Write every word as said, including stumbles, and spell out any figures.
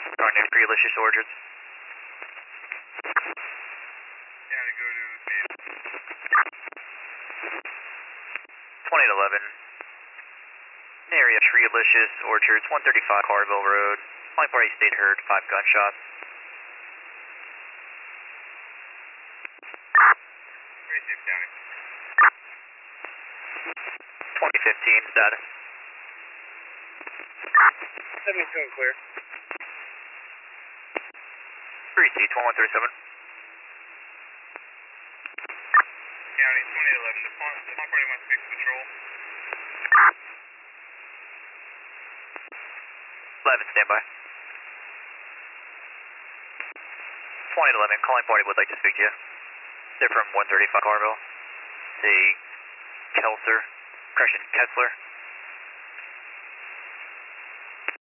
Our next pre-delicious orchards. County, go to Dave. twenty eleven. Area Treelicious Orchards, one thirty-five Carville Road. Calling party state heard, five gunshots. Pretty safe, County. twenty fifteen status. seventy-two and clear. three C, twenty-one thirty-seven. County, twenty eleven. The pond, the pond party wants to fix patrol. eleven, standby. twenty eleven, calling party would like to speak to you. They're from one thirty-five Carville. The Kelser, correction, Kessler.